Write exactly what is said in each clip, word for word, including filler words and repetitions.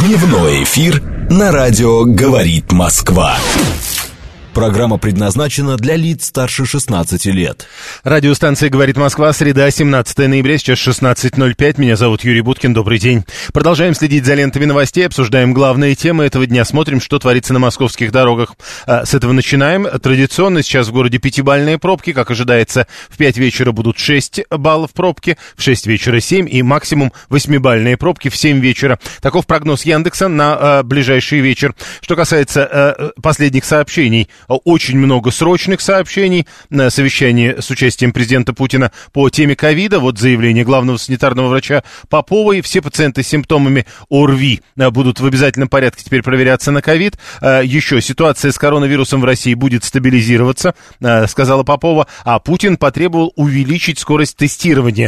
Дневной эфир на радио «Говорит Москва». Программа предназначена для лиц старше шестнадцати лет. Радиостанция «Говорит Москва», среда, семнадцатое ноября, сейчас шестнадцать ноль пять. Меня зовут Юрий Буткин, добрый день. Продолжаем следить за лентами новостей, обсуждаем главные темы этого дня, смотрим, что творится на московских дорогах. С этого начинаем. Традиционно сейчас в городе пятибалльные пробки, как ожидается, в пять вечера будут шесть баллов пробки, в шесть вечера семь и максимум восьмибалльные пробки в семь вечера. Таков прогноз Яндекса на э, ближайший вечер. Что касается э, последних сообщений, очень много срочных сообщений на совещании с участием президента Путина по теме ковида. Вот заявление главного санитарного врача Поповой. Все пациенты с симптомами ОРВИ будут в обязательном порядке теперь проверяться на ковид. Еще ситуация с коронавирусом в России будет стабилизироваться, сказала Попова. А Путин потребовал увеличить скорость тестирования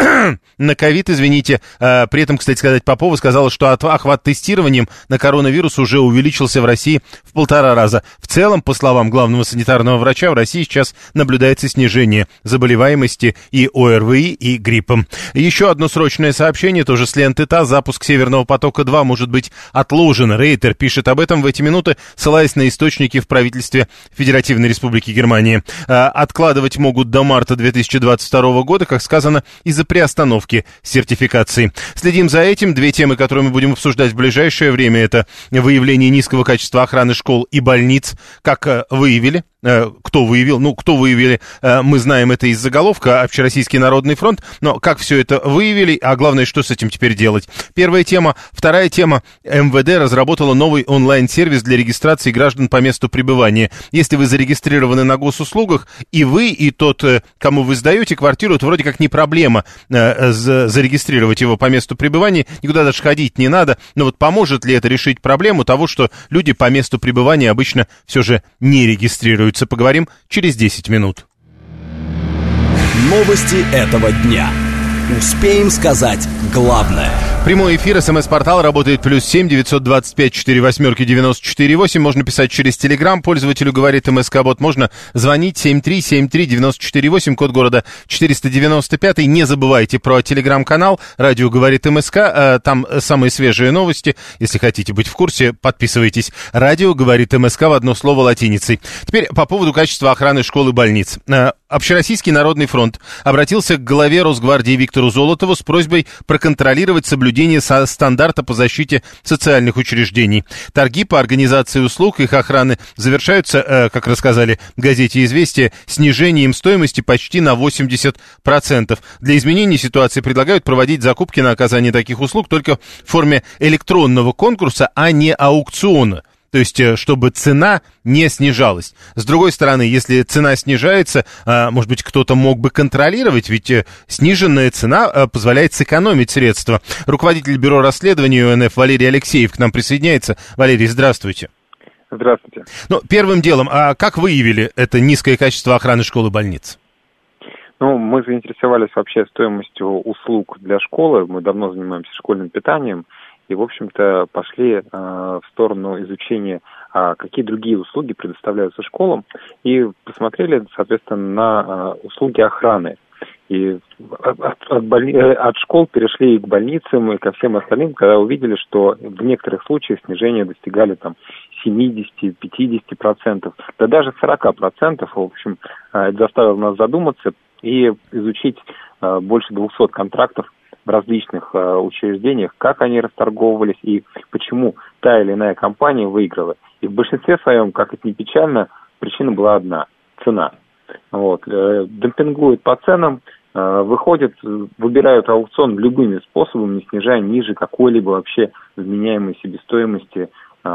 на ковид, извините. При этом, кстати сказать, Попова сказала, что охват тестированием на коронавирус уже увеличился в России в полтора раза. В целом, по словам главного санитарного врача, в России сейчас наблюдается снижение заболеваемости и ОРВИ, и гриппом. Еще одно срочное сообщение, тоже с ленты ТАСС. Запуск Северного потока-два может быть отложен. Рейтер пишет об этом в эти минуты, ссылаясь на источники в правительстве Федеративной Республики Германия. Откладывать могут до марта две тысячи двадцать второго года, как сказано, из-за приостановки сертификации. Следим за этим. Две темы, которые мы будем обсуждать в ближайшее время, это выявление низкого качества охраны школ и больниц. Как выявили? Кто выявил? Ну, кто выявили, мы знаем это из заголовка, Общероссийский народный фронт, но как все это выявили, а главное, что с этим теперь делать? Первая тема. Вторая тема. МВД разработала новый онлайн-сервис для регистрации граждан по месту пребывания. Если вы зарегистрированы на госуслугах, и вы, и тот, кому вы сдаете квартиру, это вроде как не проблема зарегистрировать его по месту пребывания, никуда даже ходить не надо, но вот поможет ли это решить проблему того, что люди по месту пребывания обычно все же не регистрируют? Поговорим через десять минут. Новости этого дня. Успеем сказать главное. Прямой эфир, смс-портал работает плюс семь девятьсот двадцать пять сорок восемь девяносто четыре восемь. Можно писать через Телеграм. Пользователю говорит МСК-бот. Можно звонить семь три семь три девять четыре восемь, код города четыреста девяносто пять. Не забывайте про Телеграм-канал. Радио говорит МСК. Там самые свежие новости. Если хотите быть в курсе, подписывайтесь. Радио говорит МСК в одно слово латиницей. Теперь по поводу качества охраны школ и больниц. Общероссийский народный фронт обратился к главе Росгвардии Виктору Золотову с просьбой проконтролировать соблюдение стандарта по защите социальных учреждений. Торги по организации услуг их охраны завершаются, как рассказали в газете «Известия», снижением стоимости почти на восемьдесят процентов. Для изменения ситуации предлагают проводить закупки на оказание таких услуг только в форме электронного конкурса, а не аукциона. То есть, чтобы цена не снижалась. С другой стороны, если цена снижается, может быть, кто-то мог бы контролировать, ведь сниженная цена позволяет сэкономить средства. Руководитель бюро расследований ЮНФ Валерий Алексеев к нам присоединяется. Валерий, здравствуйте. Здравствуйте. Ну, первым делом, а как выявили это низкое качество охраны школ и больниц? Ну, мы заинтересовались вообще стоимостью услуг для школы. Мы давно занимаемся школьным питанием. И, в общем-то, пошли э, в сторону изучения, э, какие другие услуги предоставляются школам, и посмотрели, соответственно, на э, услуги охраны. И от, от, больни... от школ перешли к больницам и ко всем остальным, когда увидели, что в некоторых случаях снижения достигали там семьдесят-пятьдесят процентов, да даже сорок процентов. В общем, э, это заставило нас задуматься и изучить э, больше двухсот контрактов в различных э, учреждениях, как они расторговывались и почему та или иная компания выиграла. И в большинстве своем, как это ни печально, причина была одна – цена. Вот. Э, демпингуют по ценам, э, выходят, выбирают аукцион любыми способами, не снижая ниже какой-либо вообще вменяемой себестоимости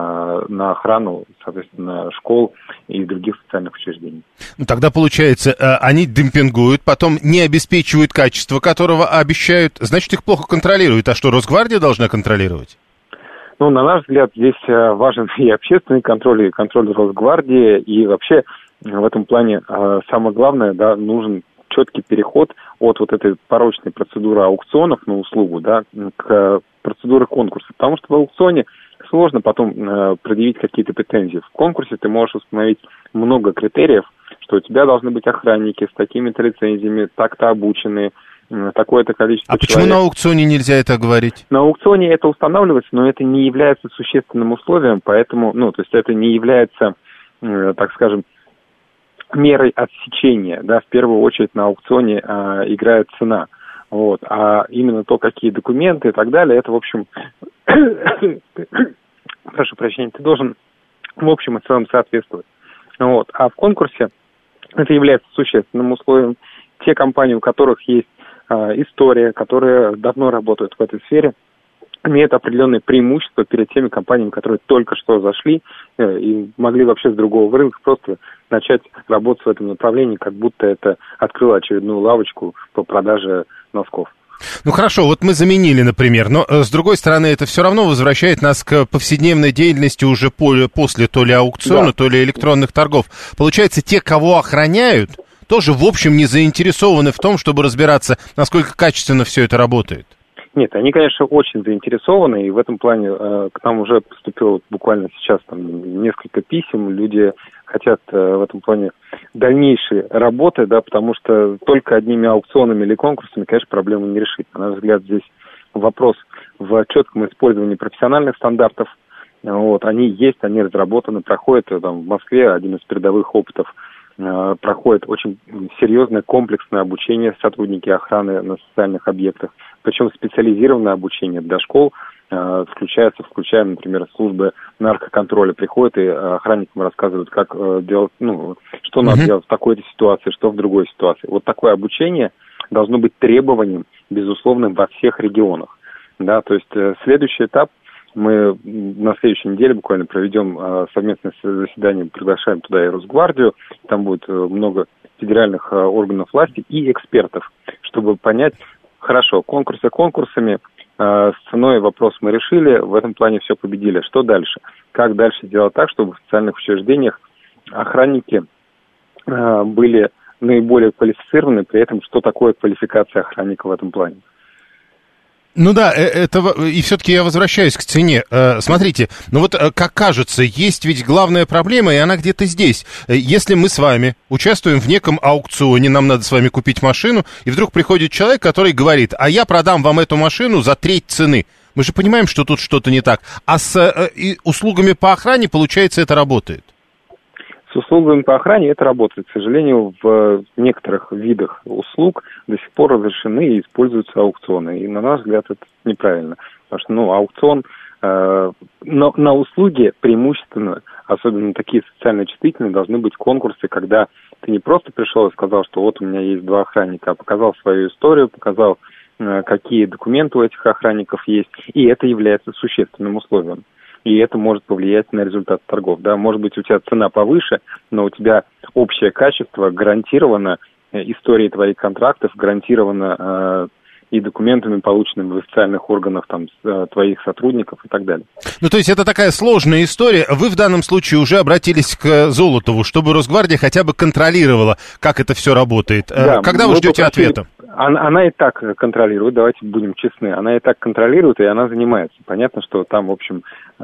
на охрану, соответственно, школ и других социальных учреждений. Ну, тогда, получается, они демпингуют, потом не обеспечивают качество, которого обещают, значит, их плохо контролируют. А что, Росгвардия должна контролировать? Ну, на наш взгляд, здесь важен и общественный контроль, и контроль Росгвардии, и вообще в этом плане самое главное, да, нужен четкий переход от вот этой порочной процедуры аукционов на услугу, да, к процедуре конкурса, потому что в аукционе сложно потом э, предъявить какие-то претензии. В конкурсе ты можешь установить много критериев, что у тебя должны быть охранники с такими-то лицензиями, так-то обученные, такое-то количество А человек. почему на аукционе нельзя это говорить? На аукционе это устанавливается, но это не является существенным условием, поэтому, ну, то есть это не является, э, так скажем, мерой отсечения, да, в первую очередь на аукционе э, играет цена, вот, а именно то, какие документы и так далее, это, в общем, прошу прощения, ты должен в общем и целом соответствовать, вот, а в конкурсе это является существенным условием. Те компании, у которых есть э, история, которые давно работают в этой сфере, имеют определенные преимущества перед теми компаниями, которые только что зашли э, и могли вообще с другого рынка просто начать работать в этом направлении, как будто это открыло очередную лавочку по продаже носков. Ну хорошо, вот мы заменили, например, но с другой стороны это все равно возвращает нас к повседневной деятельности уже после то ли аукциона, да. то ли электронных торгов. Получается, те, кого охраняют, тоже, в общем, не заинтересованы в том, чтобы разбираться, насколько качественно все это работает. Нет, они, конечно, очень заинтересованы, и в этом плане э, к нам уже поступило буквально сейчас там несколько писем, люди хотят э, в этом плане дальнейшей работы, да, потому что только одними аукционами или конкурсами, конечно, проблему не решить. На наш взгляд, здесь вопрос в четком использовании профессиональных стандартов. Вот, они есть, они разработаны, проходят там, в Москве один из передовых опытов. Проходит очень серьезное комплексное обучение сотрудники охраны на социальных объектах, причем специализированное обучение для школ включается, включая, например, службы наркоконтроля, приходят и охранникам рассказывают, как делать, ну, что надо mm-hmm. делать в такой-то ситуации, что в другой ситуации. Вот такое обучение должно быть требованием, безусловным, во всех регионах. Да, то есть следующий этап. Мы на следующей неделе буквально проведем э, совместное заседание, приглашаем туда и Росгвардию, там будет э, много федеральных э, органов власти и экспертов, чтобы понять, хорошо, конкурсы конкурсами, э, с ценой вопрос мы решили, в этом плане все победили. Что дальше? Как дальше сделать так, чтобы в социальных учреждениях охранники э, были наиболее квалифицированы, при этом что такое квалификация охранника в этом плане? Ну да, это, и все-таки я возвращаюсь к цене. Смотрите, ну вот, как кажется, есть ведь главная проблема, и она где-то здесь. Если мы с вами участвуем в неком аукционе, нам надо с вами купить машину, и вдруг приходит человек, который говорит, а я продам вам эту машину за треть цены. Мы же понимаем, что тут что-то не так. А с и услугами по охране, получается, это работает? С услугами по охране это работает. К сожалению, в некоторых видах услуг до сих пор разрешены и используются аукционы. И, на наш взгляд, это неправильно. Потому что, ну, аукцион э, на, на услуги преимущественно, особенно такие социально чувствительные, должны быть конкурсы, когда ты не просто пришел и сказал, что вот у меня есть два охранника, а показал свою историю, показал, э, какие документы у этих охранников есть, и это является существенным условием. И это может повлиять на результат торгов. Да? Может быть, у тебя цена повыше, но у тебя общее качество гарантировано историей твоих контрактов, гарантировано э, и документами, полученными в официальных органах там, э, твоих сотрудников и так далее. Ну, то есть это такая сложная история. Вы в данном случае уже обратились к Золотову, чтобы Росгвардия хотя бы контролировала, как это все работает. Да, когда вы ждете попросили... ответа? Она, она и так контролирует, давайте будем честны, она и так контролирует, и она занимается. Понятно, что там, в общем,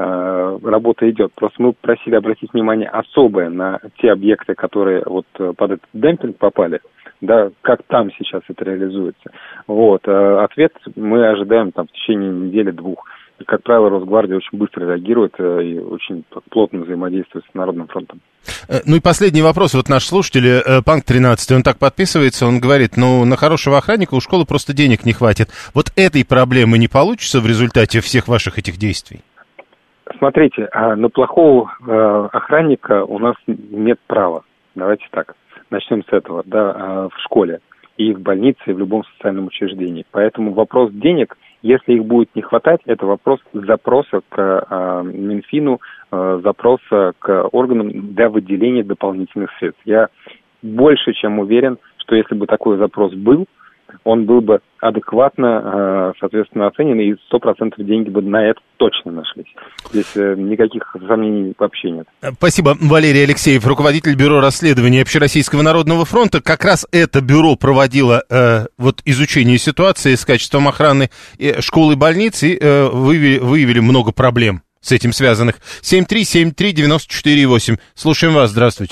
э, работа идет. Просто мы просили обратить внимание особое на те объекты, которые вот под этот демпинг попали, да, как там сейчас это реализуется. Вот, э, ответ мы ожидаем там в течение недели-двух. Как правило, Росгвардия очень быстро реагирует и очень плотно взаимодействует с Народным фронтом. Ну и последний вопрос. Вот наш слушатель, Панк тринадцать, он так подписывается, он говорит, ну на хорошего охранника у школы просто денег не хватит. Вот этой проблемы не получится в результате всех ваших этих действий? Смотрите, на плохого охранника у нас нет права. Давайте так, начнем с этого, да, в школе и в больнице, и в любом социальном учреждении. Поэтому вопрос денег, если их будет не хватать, это вопрос запроса к э, Минфину, э, запроса к органам для выделения дополнительных средств. Я больше чем уверен, что если бы такой запрос был, он был бы адекватно, э, соответственно, оценен, и сто процентов деньги бы на это точно нашлись. Здесь э, никаких сомнений вообще нет. Спасибо. Валерий Алексеев, руководитель бюро расследований Общероссийского народного фронта. Как раз это бюро проводило э, вот изучение ситуации с качеством охраны э, школ и больниц, и э, выявили, выявили много проблем с этим связанных. семь три семь три девять четыре восемь. Слушаем вас. Здравствуйте.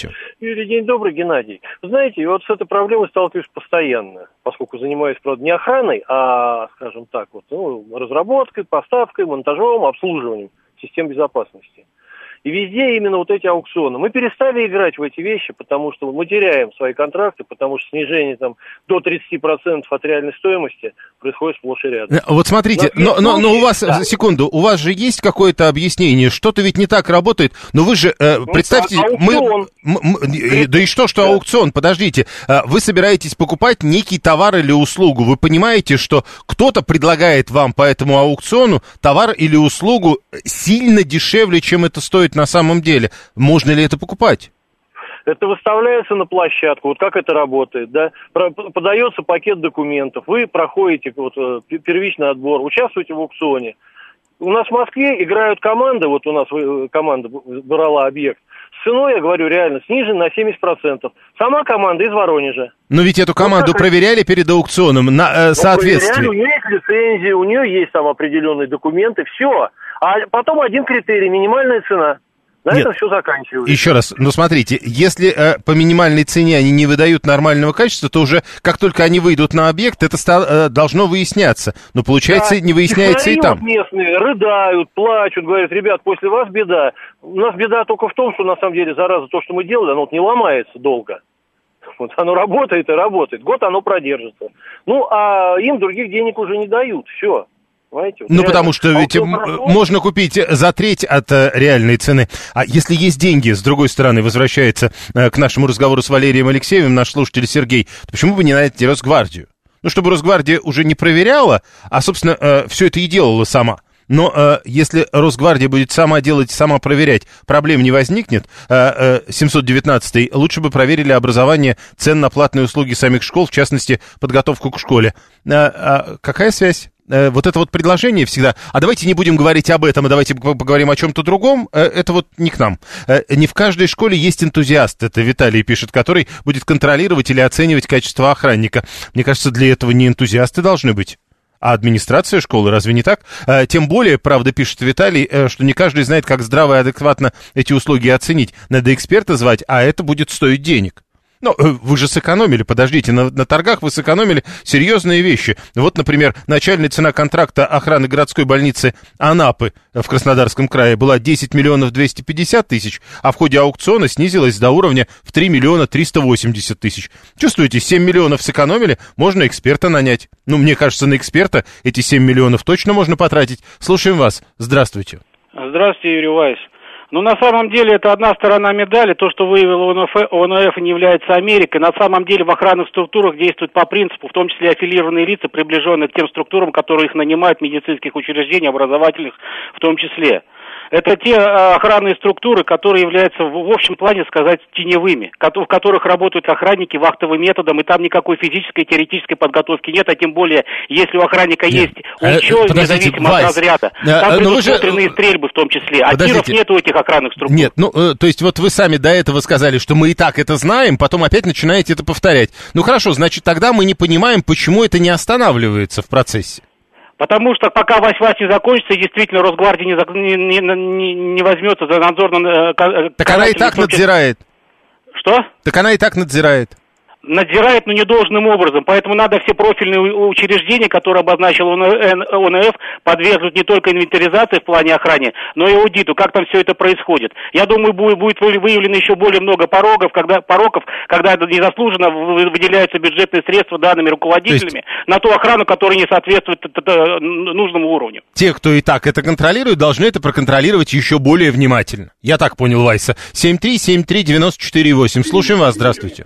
Юрий, день добрый, Геннадий. Знаете, вот с этой проблемой сталкиваюсь постоянно, поскольку занимаюсь, правда, не охраной, а, скажем так, вот, ну, разработкой, поставкой, монтажом, обслуживанием систем безопасности. И везде именно вот эти аукционы. Мы перестали играть в эти вещи, потому что мы теряем свои контракты, потому что снижение там до тридцать процентов от реальной стоимости происходит сплошь и рядом. Вот смотрите, но, но, но у вас, да. секунду, у вас же есть какое-то объяснение, что-то ведь не так работает, но вы же, э, ну, представьте, мы, мы, мы, да и что, что да. аукцион, подождите, вы собираетесь покупать некий товар или услугу, вы понимаете, что кто-то предлагает вам по этому аукциону товар или услугу сильно дешевле, чем это стоит на самом деле. Можно ли это покупать? Это выставляется на площадку. Вот как это работает, да? Подается пакет документов. Вы проходите вот, первичный отбор, участвуете в аукционе. У нас в Москве играют команды, вот у нас команда брала объект. С ценой, я говорю, реально снижен на семьдесят процентов. Сама команда из Воронежа. Но ведь эту команду вот проверяли перед аукционом на э, соответствие. У нее есть лицензия, у нее есть там определенные документы, все. А потом один критерий, минимальная цена. На Нет. этом все заканчивается. Еще раз, ну смотрите, если э, по минимальной цене они не выдают нормального качества, то уже как только они выйдут на объект, это стало, э, должно выясняться. Но получается, да, не выясняется и там. Местные рыдают, плачут, говорят, ребят, после вас беда. У нас беда только в том, что на самом деле, зараза, то, что мы делали, оно вот не ломается долго. Вот оно работает и работает. Год оно продержится. Ну, а им других денег уже не дают. Все. Понимаете? Ну, потому что ведь можно купить за треть от э, реальной цены. А если есть деньги, с другой стороны, возвращается э, к нашему разговору с Валерием Алексеевым наш слушатель Сергей, то почему бы не найти Росгвардию? Ну, чтобы Росгвардия уже не проверяла, а, собственно, э, все это и делала сама. Но э, если Росгвардия будет сама делать, сама проверять, проблем не возникнет. Э, э, семьсот девятнадцатый лучше бы проверили образование цен на платные услуги самих школ, в частности, подготовку к школе. Э, э, какая связь? Вот это вот предложение всегда, а давайте не будем говорить об этом, а давайте поговорим о чем-то другом, это вот не к нам. Не в каждой школе есть энтузиаст, это Виталий пишет, который будет контролировать или оценивать качество охранника. Мне кажется, для этого не энтузиасты должны быть, а администрация школы, разве не так? Тем более, правда, пишет Виталий, что не каждый знает, как здраво и адекватно эти услуги оценить. Надо эксперта звать, а это будет стоить денег. Ну, вы же сэкономили, подождите, на, на торгах вы сэкономили серьезные вещи. Вот, например, начальная цена контракта охраны городской больницы Анапы в Краснодарском крае была десять миллионов двести пятьдесят тысяч, а в ходе аукциона снизилась до уровня в три миллиона триста восемьдесят тысяч. Чувствуете, семь миллионов сэкономили, можно эксперта нанять. Ну, мне кажется, на эксперта эти семь миллионов точно можно потратить. Слушаем вас. Здравствуйте. Здравствуйте, Юрий Вайс. Ну, на самом деле, это одна сторона медали. То, что выявил ОНФ, не является Америкой. На самом деле, в охранных структурах действуют по принципу, в том числе аффилированные лица, приближенные к тем структурам, которые их нанимают в медицинских учреждениях, образовательных в том числе. Это те охранные структуры, которые являются, в общем плане сказать, теневыми, в которых работают охранники вахтовым методом, и там никакой физической, теоретической подготовки нет, а тем более, если у охранника нет. есть учет, э, независимо Вайс, от разряда, там предусмотренные же... стрельбы в том числе, а тиров нет у этих охранных структур. Нет, ну, э, то есть вот вы сами до этого сказали, что мы и так это знаем, потом опять начинаете это повторять. Ну хорошо, значит, тогда мы не понимаем, почему это не останавливается в процессе. Потому что пока вась-вась не закончится, и действительно Росгвардия не, не, не, не возьмется за надзор на... Так она и так надзирает. Что? Так она и так надзирает. Надзирает, но недолжным образом. Поэтому надо все профильные учреждения, которые обозначил ОНФ, подвергнуть не только инвентаризации в плане охраны, но и аудиту, как там все это происходит. Я думаю, будет, будет выявлено еще более много порогов, когда, пороков, когда незаслуженно выделяются бюджетные средства данными руководителями есть... на ту охрану, которая не соответствует нужному уровню. Те, кто и так это контролирует, должны это проконтролировать еще более внимательно. Я так понял, Вайса. семь три семь три девять четыре восемь. Слушаем вас, здравствуйте.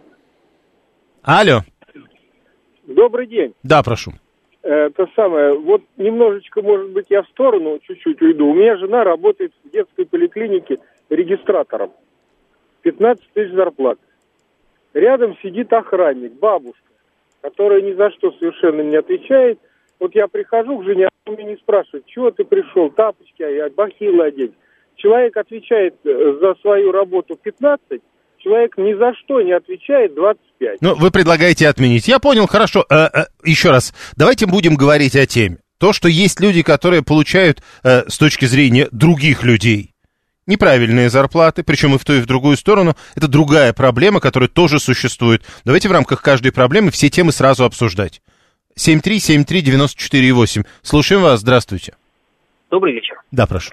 Алло. Добрый день. Да, прошу. Это самое, вот немножечко, может быть, я в сторону чуть-чуть уйду. У меня жена работает в детской поликлинике регистратором. пятнадцать тысяч зарплат. Рядом сидит охранник, бабушка, которая ни за что совершенно не отвечает. Вот я прихожу к жене, она меня не спрашивает, чего ты пришел, тапочки, бахилы одеть. Человек отвечает за свою работу пятнадцать, человек ни за что не отвечает двадцать пять. Ну, вы предлагаете отменить. Я понял, хорошо. Э, э, еще раз, давайте будем говорить о теме. То, что есть люди, которые получают э, с точки зрения других людей неправильные зарплаты, причем и в ту, и в другую сторону. Это другая проблема, которая тоже существует. Давайте в рамках каждой проблемы все темы сразу обсуждать. семь три семь три девять четыре восемь. Слушаем вас, здравствуйте. Добрый вечер. Да, прошу.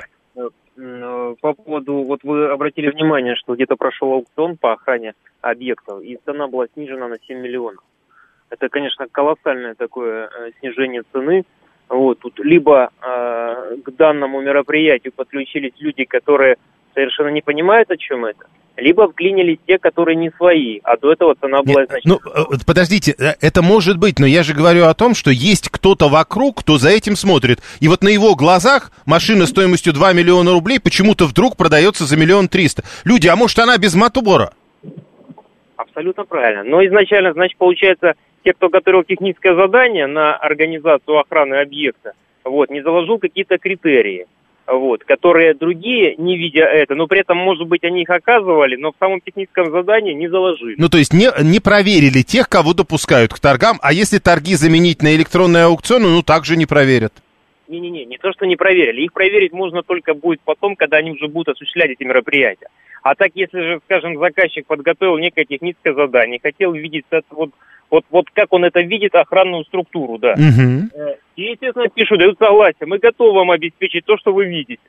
По поводу, вот вы обратили внимание, что где-то прошел аукцион по охране объектов, и цена была снижена на семь миллионов. Это, конечно, колоссальное такое э, снижение цены. Вот, тут либо э, к данному мероприятию подключились люди, которые совершенно не понимают, о чем это, либо вклинились те, которые не свои, а до этого цена была значительно. Ну, подождите, это может быть, но я же говорю о том, что есть кто-то вокруг, кто за этим смотрит. И вот на его глазах машина стоимостью два миллиона рублей почему-то вдруг продается за миллион триста. Люди, а может она без мотора? Абсолютно правильно. Но изначально, значит, получается, те, кто готовил техническое задание на организацию охраны объекта, вот, не заложил какие-то критерии. Вот, которые другие, не видя это, но при этом, может быть, они их оказывали, но в самом техническом задании не заложили. Ну, то есть не, не проверили тех, кого допускают к торгам, а если торги заменить на электронные аукционы, ну, также не проверят. Не-не-не, не то, что не проверили. Их проверить можно только будет потом, когда они уже будут осуществлять эти мероприятия. А так, если же, скажем, заказчик подготовил некое техническое задание, хотел видеть это вот, вот, вот как он это видит, охранную структуру, да. Угу. И, естественно, пишут, дают согласие, мы готовы вам обеспечить то, что вы видите.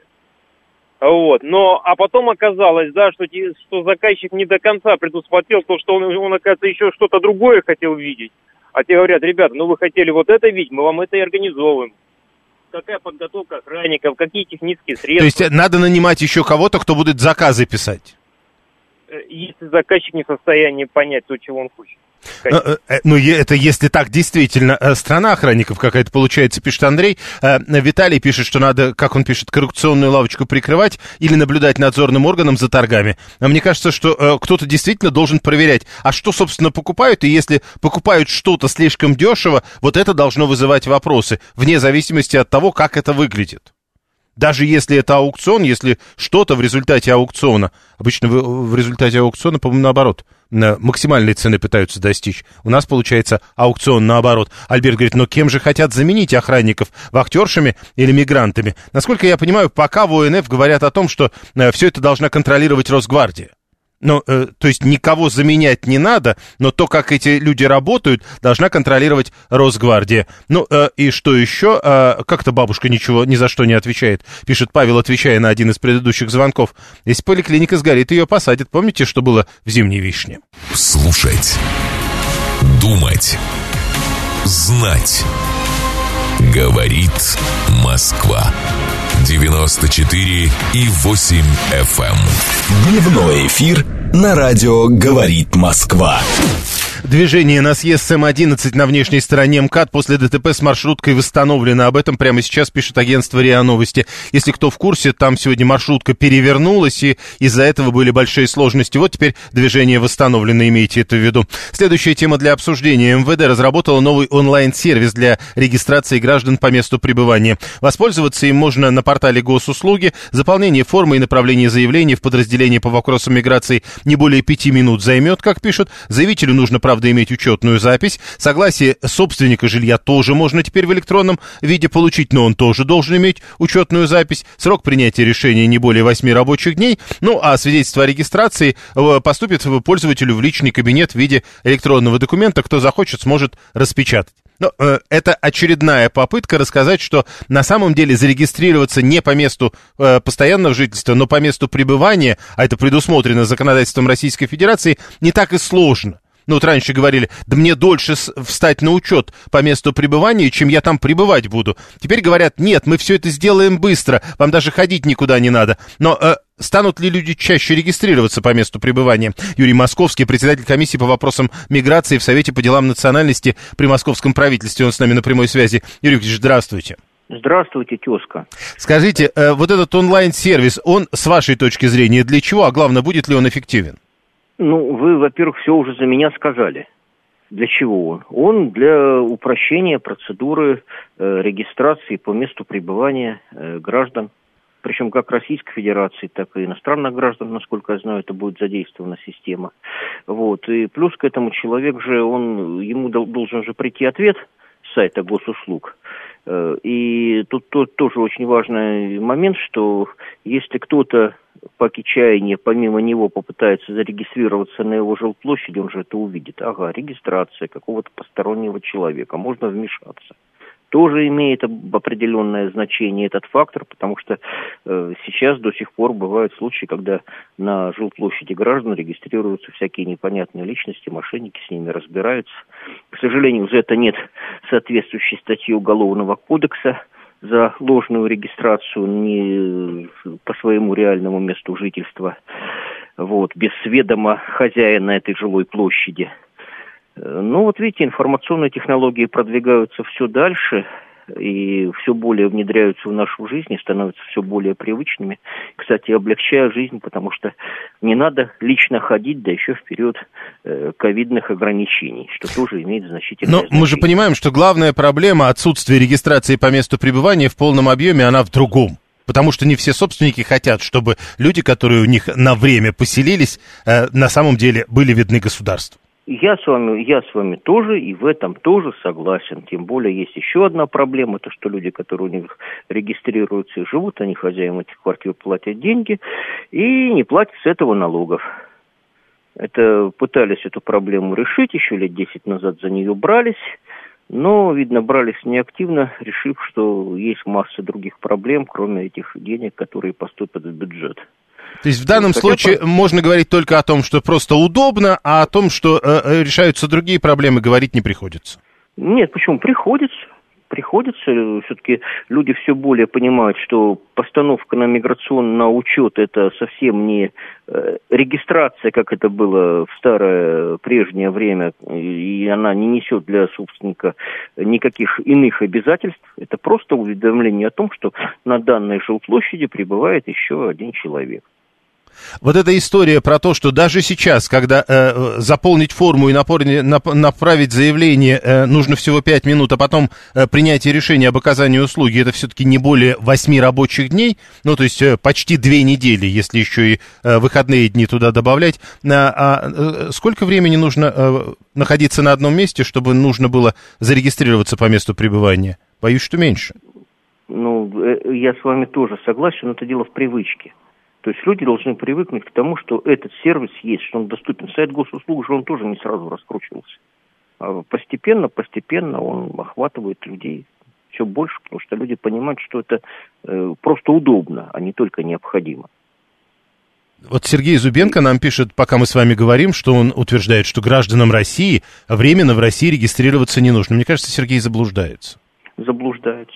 Вот. Но, а потом оказалось, да, что, что заказчик не до конца предусмотрел то, что он, он, оказывается, еще что-то другое хотел видеть. А те говорят, ребята, ну вы хотели вот это видеть, мы вам это и организовываем. Какая подготовка охранников, какие технические средства. То есть надо нанимать еще кого-то, кто будет заказы писать? Если заказчик не в состоянии понять то, чего он хочет. Ну, это если так действительно страна охранников какая-то получается, пишет Андрей. Виталий пишет, что надо, как он пишет, коррупционную лавочку прикрывать или наблюдать надзорным органом за торгами. А мне кажется, что кто-то действительно должен проверять, а что, собственно, покупают, и если покупают что-то слишком дешево, вот это должно вызывать вопросы, вне зависимости от того, как это выглядит. Даже если это аукцион, если что-то в результате аукциона, обычно в, в результате аукциона, по-моему, наоборот, максимальной цены пытаются достичь. У нас получается аукцион наоборот. Альберт говорит, но кем же хотят заменить охранников? Вахтершами или мигрантами? Насколько я понимаю, пока в О Н Ф говорят о том, что э, все это должна контролировать Росгвардия. Ну, э, то есть никого заменять не надо, но то, как эти люди работают, должна контролировать Росгвардия. Ну, э, и что еще? Э, как-то бабушка ничего, ни за что не отвечает, пишет Павел, отвечая на один из предыдущих звонков. Если поликлиника сгорит, ее посадят. Помните, что было в «Зимней вишне»? Слушать, думать, знать. Говорит Москва. девяносто четыре и восемь эф эм. Дневной эфир на радио «Говорит Москва». Движение на съезд С М одиннадцать на внешней стороне МКАД после ДТП с маршруткой восстановлено. Об этом прямо сейчас пишет агентство РИА Новости. Если кто в курсе, там сегодня маршрутка перевернулась, и из-за этого были большие сложности. Вот теперь движение восстановлено, имейте это в виду. Следующая тема для обсуждения. Эм Вэ Дэ разработала новый онлайн-сервис для регистрации граждан по месту пребывания. Воспользоваться им можно на портале Госуслуги. Заполнение формы и направление заявления в подразделение по вопросам миграции не более пяти минут займет, как пишут. Заявителю нужно, правда, иметь учетную запись. Согласие собственника жилья тоже можно теперь в электронном виде получить, но он тоже должен иметь учетную запись. Срок принятия решения не более восьми рабочих дней. Ну, а свидетельство о регистрации поступит пользователю в личный кабинет в виде электронного документа. Кто захочет, сможет распечатать. Но э, это очередная попытка рассказать, что на самом деле зарегистрироваться не по месту э, постоянного жительства, но по месту пребывания, а это предусмотрено законодательством Российской Федерации, не так и сложно. Ну вот раньше говорили, да мне дольше встать на учет по месту пребывания, чем я там пребывать буду. Теперь говорят, нет, мы все это сделаем быстро, вам даже ходить никуда не надо. Но э, станут ли люди чаще регистрироваться по месту пребывания? Юрий Московский, председатель комиссии по вопросам миграции в Совете по делам национальности при московском правительстве. Он с нами на прямой связи. Юрий Викторович, здравствуйте. Здравствуйте, тезка. Скажите, э, вот этот онлайн-сервис, он с вашей точки зрения для чего, а главное, будет ли он эффективен? Ну, вы, во-первых, все уже за меня сказали. Для чего он? Он для упрощения процедуры э, регистрации по месту пребывания э, граждан. Причем как Российской Федерации, так и иностранных граждан, насколько я знаю, это будет задействована система. Вот. И плюс к этому человек же, он, ему должен же прийти ответ с сайта госуслуг. И тут, тут тоже очень важный момент, что если кто-то паки чаяния помимо него попытается зарегистрироваться на его жилплощади, он же это увидит. Ага, регистрация какого-то постороннего человека, можно вмешаться. Тоже имеет определенное значение этот фактор, потому что э, сейчас до сих пор бывают случаи, когда на жилплощади граждан регистрируются всякие непонятные личности, мошенники с ними разбираются. К сожалению, за это нет соответствующей статьи Уголовного кодекса, за ложную регистрацию не по своему реальному месту жительства, вот, без ведома хозяина этой жилой площади. Ну, вот видите, информационные технологии продвигаются все дальше и все более внедряются в нашу жизнь и становятся все более привычными. Кстати, облегчая жизнь, потому что не надо лично ходить, да еще в период э, ковидных ограничений, что тоже имеет значительное значение. Но мы же понимаем, что главная проблема отсутствия регистрации по месту пребывания в полном объеме, она в другом. Потому что не все собственники хотят, чтобы люди, которые у них на время поселились, э, на самом деле были видны государству. Я с вами, я с вами тоже, и в этом тоже согласен. Тем более есть еще одна проблема, то что люди, которые у них регистрируются и живут, они хозяевам этих квартир платят деньги и не платят с этого налогов. Это пытались эту проблему решить, еще лет десять назад за нее брались, но, видно, брались неактивно, решив, что есть масса других проблем, кроме этих денег, которые поступят в бюджет. То есть в данном Хотя случае по... можно говорить только о том, что просто удобно, а о том, что э, решаются другие проблемы, говорить не приходится. Нет, почему? Приходится. Приходится. Все-таки люди все более понимают, что постановка на миграционный на учет это совсем не э, регистрация, как это было в старое прежнее время, и она не несет для собственника никаких иных обязательств. Это просто уведомление о том, что на данной жилплощади пребывает еще один человек. Вот эта история про то, что даже сейчас, когда э, заполнить форму и напор, нап, направить заявление э, нужно всего пять минут, а потом э, принятие решения об оказании услуги, это все-таки не более восьми рабочих дней, ну, то есть э, почти две недели, если еще и э, выходные дни туда добавлять. А, а э, сколько времени нужно э, находиться на одном месте, чтобы нужно было зарегистрироваться по месту пребывания? Боюсь, что меньше. Ну, э, я с вами тоже согласен, но это дело в привычке. То есть люди должны привыкнуть к тому, что этот сервис есть, что он доступен. Сайт госуслуг же он тоже не сразу раскручивался. А постепенно, постепенно он охватывает людей все больше, потому что люди понимают, что это э, просто удобно, а не только необходимо. Вот Сергей Зубенко нам пишет, пока мы с вами говорим, что он утверждает, что гражданам России временно в России регистрироваться не нужно. Мне кажется, Сергей заблуждается. Заблуждается.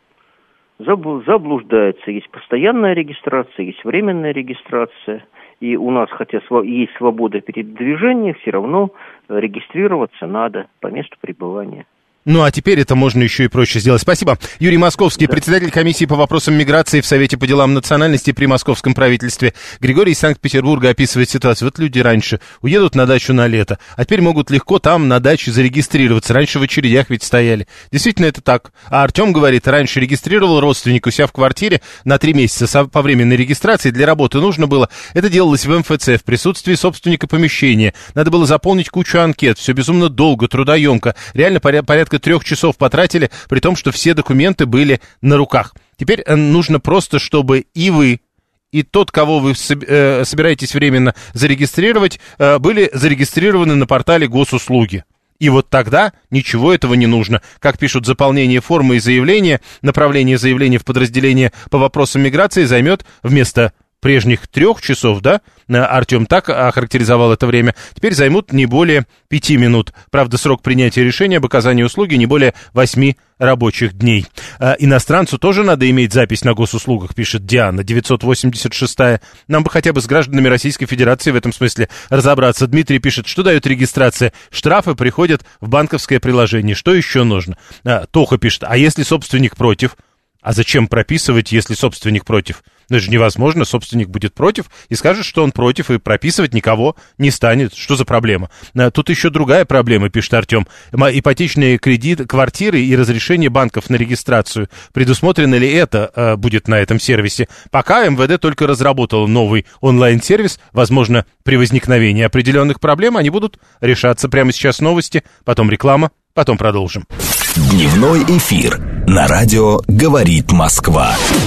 Заблуждается. Есть постоянная регистрация, есть временная регистрация. И у нас, хотя есть свобода передвижения, все равно регистрироваться надо по месту пребывания. Ну, а теперь это можно еще и проще сделать. Спасибо. Юрий Московский, да. Председатель комиссии по вопросам миграции в Совете по делам национальности при Московском правительстве. Григорий из Санкт-Петербурга описывает ситуацию. Вот люди раньше уедут на дачу на лето, а теперь могут легко там на даче зарегистрироваться. Раньше в очередях ведь стояли. Действительно, это так. А Артем говорит, раньше регистрировал родственника у себя в квартире на три месяца по временной регистрации. Для работы нужно было. Это делалось в эм эф цэ в присутствии собственника помещения. Надо было заполнить кучу анкет. Все безумно долго, трудоемко. Реально порядка трех часов потратили, при том, что все документы были на руках. Теперь нужно просто, чтобы и вы, и тот, кого вы собираетесь временно зарегистрировать, были зарегистрированы на портале госуслуги. И вот тогда ничего этого не нужно. Как пишут, заполнение формы и заявления, направление заявления в подразделение по вопросам миграции займет вместо прежних трех часов, да, Артем так охарактеризовал это время, теперь займут не более пяти минут. Правда, срок принятия решения об оказании услуги не более восьми рабочих дней. А, иностранцу тоже надо иметь запись на госуслугах, пишет Диана, девятьсот восемьдесят шестая. Нам бы хотя бы с гражданами Российской Федерации в этом смысле разобраться. Дмитрий пишет, что дает регистрация? Штрафы приходят в банковское приложение. Что еще нужно? А, Тоха пишет, а если собственник против? А зачем прописывать, если собственник против? Ну, это же невозможно, собственник будет против и скажет, что он против, и прописывать никого не станет. Что за проблема? Тут еще другая проблема, пишет Артем. Ипотечные кредиты, квартиры и разрешение банков на регистрацию. Предусмотрено ли это э, будет на этом сервисе? Пока эм вэ дэ только разработал новый онлайн-сервис. Возможно, при возникновении определенных проблем они будут решаться. Прямо сейчас новости, потом реклама, потом продолжим. Дневной эфир на радио «Говорит Москва».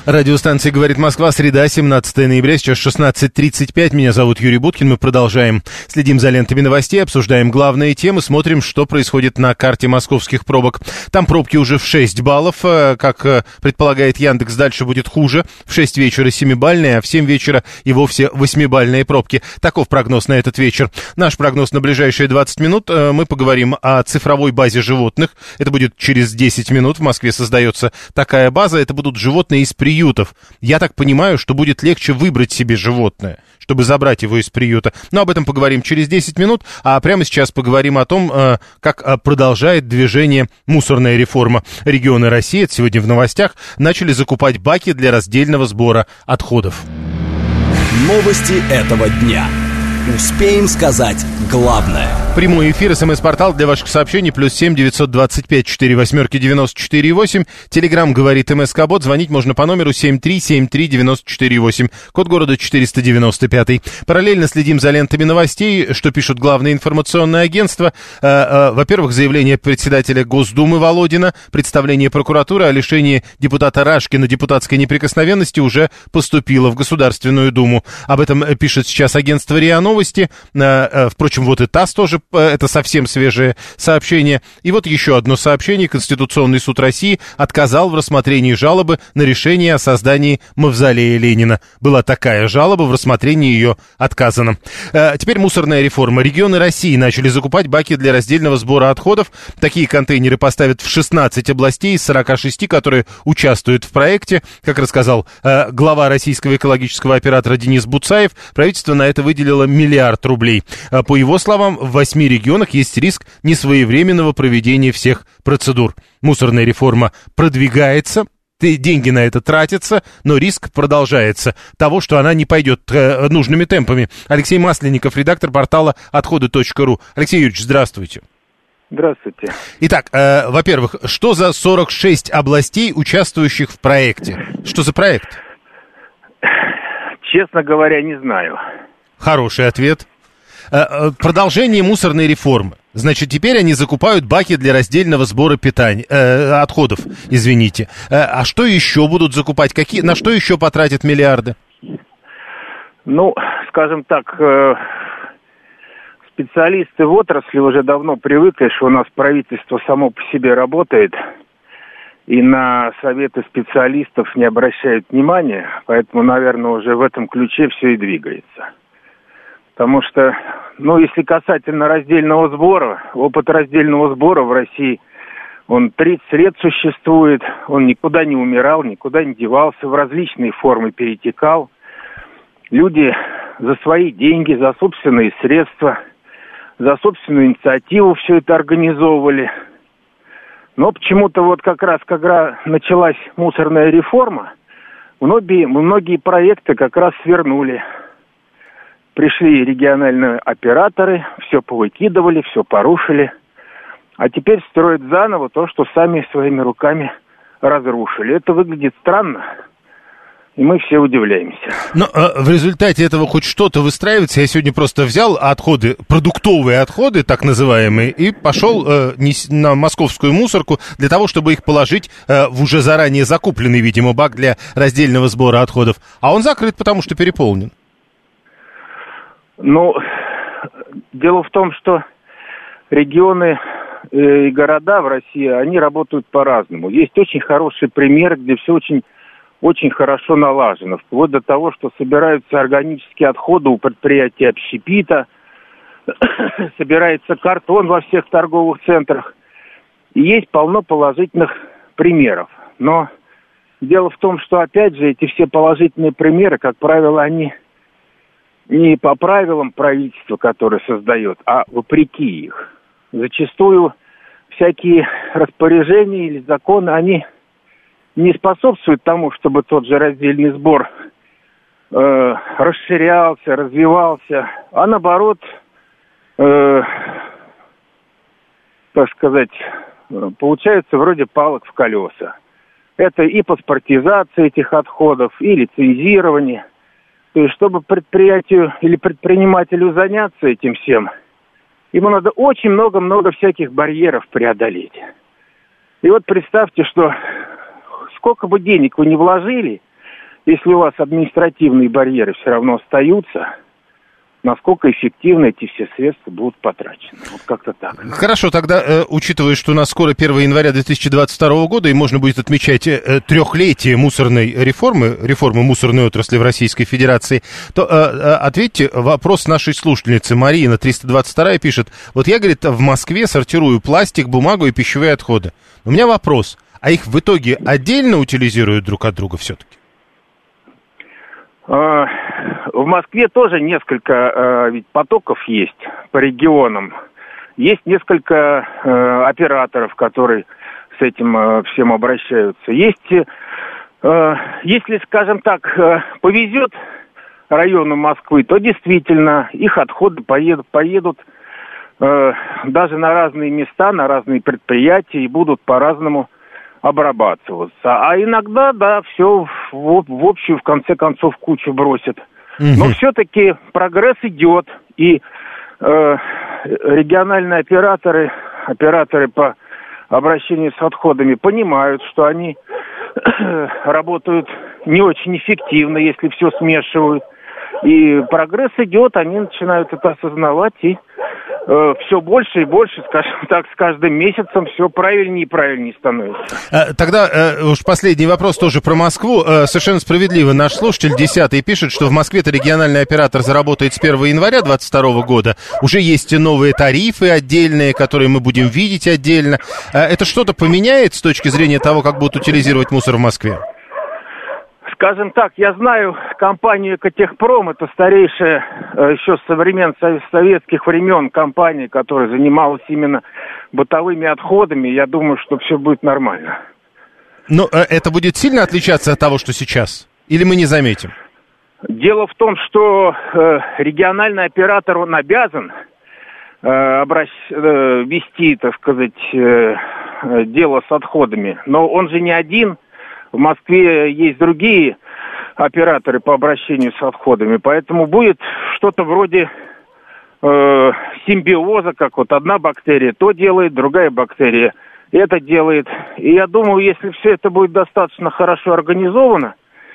Радиостанция «Говорит Москва», среда, семнадцатое ноября, сейчас шестнадцать тридцать пять. Меня зовут Юрий Буткин, мы продолжаем. Следим за лентами новостей, обсуждаем главные темы, смотрим, что происходит на карте московских пробок. Там пробки уже в шесть баллов, как предполагает Яндекс, дальше будет хуже. В шесть вечера семибалльные, а в семь вечера и вовсе восьмибалльные пробки. Таков прогноз на этот вечер. Наш прогноз на ближайшие двадцать минут. Мы поговорим о цифровой базе животных. Это будет через десять минут. В Москве создается такая база. Это будут животные из приютов. Я так понимаю, что будет легче выбрать себе животное, чтобы забрать его из приюта. Но об этом поговорим через десять минут, а прямо сейчас поговорим о том, как продолжает движение мусорная реформа. Регионы России, это сегодня в новостях, начали закупать баки для раздельного сбора отходов. Новости этого дня. Успеем сказать главное. Прямой эфир, смс-портал для ваших сообщений, плюс семь девятьсот двадцать пять четыре восьмерки девяносто четыре восемь. Телеграм говорит МСК-бот, звонить можно по номеру семь три семь три девяносто четыре восемь. Код города четыреста девяносто пять. Параллельно следим за лентами новостей, что пишут главные информационные агентства. Э, э, во-первых, заявление председателя Госдумы Володина, представление прокуратуры о лишении депутата Рашкина депутатской неприкосновенности уже поступило в Государственную Думу. Об этом пишет сейчас агентство РИА Новости. Впрочем, вот и ТАСС тоже, это совсем свежее сообщение. И вот еще одно сообщение. Конституционный суд России отказал в рассмотрении жалобы на решение о создании мавзолея Ленина. Была такая жалоба, в рассмотрении ее отказано. Теперь мусорная реформа. Регионы России начали закупать баки для раздельного сбора отходов. Такие контейнеры поставят в шестнадцать областей из сорока шести, которые участвуют в проекте. Как рассказал глава российского экологического оператора Денис Буцаев, правительство на это выделило миллиард миллиард рублей. По его словам, в восьми регионах есть риск несвоевременного проведения всех процедур. Мусорная реформа продвигается, деньги на это тратятся, но риск продолжается того, что она не пойдет э, нужными темпами. Алексей Масленников, редактор портала отходы точка ру. Алексей Юрьевич, здравствуйте. Здравствуйте. Итак, э, во-первых, что за сорок шесть областей, участвующих в проекте? Что за проект? Честно говоря, не знаю. Хороший ответ. Продолжение мусорной реформы. Значит, теперь они закупают баки для раздельного сбора питания, э, отходов, извините. А что еще будут закупать? Какие, на что еще потратят миллиарды? Ну, скажем так, э, специалисты в отрасли уже давно привыкли, что у нас правительство само по себе работает, и на советы специалистов не обращают внимания, поэтому, наверное, уже в этом ключе все и двигается. Потому что, ну, если касательно раздельного сбора, опыт раздельного сбора в России, он тридцать лет существует, он никуда не умирал, никуда не девался, в различные формы перетекал. Люди за свои деньги, за собственные средства, за собственную инициативу все это организовывали. Но почему-то вот как раз, когда началась мусорная реформа, многие, многие проекты как раз свернули. Пришли региональные операторы, все повыкидывали, все порушили. А теперь строят заново то, что сами своими руками разрушили. Это выглядит странно, и мы все удивляемся. Но э, в результате этого хоть что-то выстраивается. Я сегодня просто взял отходы, продуктовые отходы, так называемые, и пошел э, на московскую мусорку для того, чтобы их положить э, в уже заранее закупленный, видимо, бак для раздельного сбора отходов. А он закрыт, потому что переполнен. Ну, дело в том, что регионы и города в России, они работают по-разному. Есть очень хороший пример, где все очень, очень хорошо налажено. Вплоть до того, что собираются органические отходы у предприятий общепита, собирается картон во всех торговых центрах. И есть полно положительных примеров. Но дело в том, что, опять же, эти все положительные примеры, как правило, они не по правилам правительства, которое создает, а вопреки их. Зачастую всякие распоряжения или законы, они не способствуют тому, чтобы тот же раздельный сбор э, расширялся, развивался, а наоборот, э, так сказать, получается вроде палок в колеса. Это и паспортизация этих отходов, и лицензирование. То есть, чтобы предприятию или предпринимателю заняться этим всем, ему надо очень много-много всяких барьеров преодолеть. И вот представьте, что сколько бы денег вы ни вложили, если у вас административные барьеры все равно остаются, насколько эффективно эти все средства будут потрачены. Вот как-то так. Хорошо, тогда, э, учитывая, что у нас скоро первого января две тысячи двадцать второго года, и можно будет отмечать э, трехлетие мусорной реформы, реформы мусорной отрасли в Российской Федерации, то э, э, ответьте вопрос нашей слушательницы. Марина, триста двадцать вторая, пишет: вот я, говорит, в Москве сортирую пластик, бумагу и пищевые отходы. У меня вопрос, а их в итоге отдельно утилизируют друг от друга все-таки? В Москве тоже несколько э, ведь потоков есть по регионам. Есть несколько э, операторов, которые с этим э, всем обращаются. Есть, э, если, скажем так, э, повезет району Москвы, то действительно их отходы поедут, поедут э, даже на разные места, на разные предприятия и будут по-разному обрабатываться. А иногда, да, все в, в общую, в конце концов, кучу бросят. Но все-таки прогресс идет, и э, региональные операторы, операторы по обращению с отходами понимают, что они работают не очень эффективно, если все смешивают. И прогресс идет, они начинают это осознавать, и э, все больше и больше, скажем так, с каждым месяцем все правильнее и правильнее становится. Тогда э, уж последний вопрос тоже про Москву. Э, совершенно справедливо наш слушатель десятый пишет, что в Москве-то региональный оператор заработает с первого января двадцать второго года. Уже есть новые тарифы отдельные, которые мы будем видеть отдельно. Э, это что-то поменяет с точки зрения того, как будут утилизировать мусор в Москве? Скажем так, я знаю компанию «Экотехпром», это старейшая еще со времен советских времен компания, которая занималась именно бытовыми отходами. Я думаю, что все будет нормально. Но это будет сильно отличаться от того, что сейчас? Или мы не заметим? Дело в том, что э, региональный оператор, он обязан э, обращ... э, вести, так сказать, э, дело с отходами. Но он же не один. В Москве есть другие операторы по обращению с отходами, поэтому будет что-то вроде э, симбиоза, как вот одна бактерия то делает, другая бактерия это делает. И я думаю, если все это будет достаточно хорошо организовано,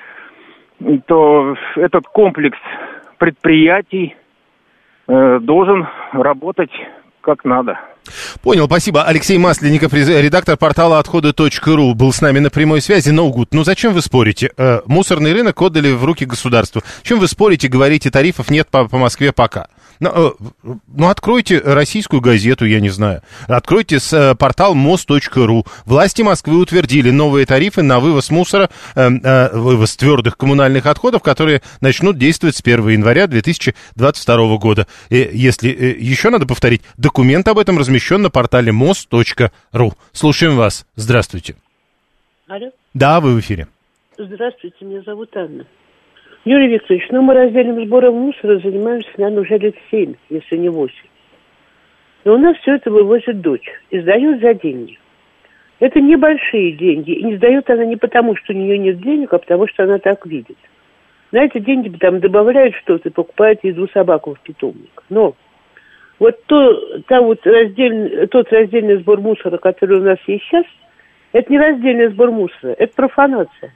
то этот комплекс предприятий э, должен работать как надо. Понял, спасибо. Алексей Масленников, редактор портала отходы точка ру, был с нами на прямой связи. Ноугуд, ну зачем вы спорите? Э, мусорный рынок отдали в руки государству. Чем вы спорите, говорите, тарифов нет по, по Москве пока? Ну, э, ну, откройте российскую газету, я не знаю. Откройте с, э, портал мост точка ру. Власти Москвы утвердили новые тарифы на вывоз мусора, э, э, вывоз твердых коммунальных отходов, которые начнут действовать с первого января две тысячи двадцать второго года. И если э, еще надо повторить, документ об этом размещен на портале мост точка ру. Слушаем вас. Здравствуйте. Алло. Да, вы в эфире. Здравствуйте, меня зовут Анна. Юрий Викторович, ну мы раздельным сбором мусора занимаемся, наверное, уже лет семь, если не восемь. Но у нас все это вывозит дочь и сдает за деньги. Это небольшие деньги, и не сдает она не потому, что у нее нет денег, а потому, что она так видит. На эти деньги там добавляют что-то, покупают еду собаку в питомник. Но вот то, та вот раздельный, тот раздельный сбор мусора, который у нас есть сейчас, это не раздельный сбор мусора, это профанация.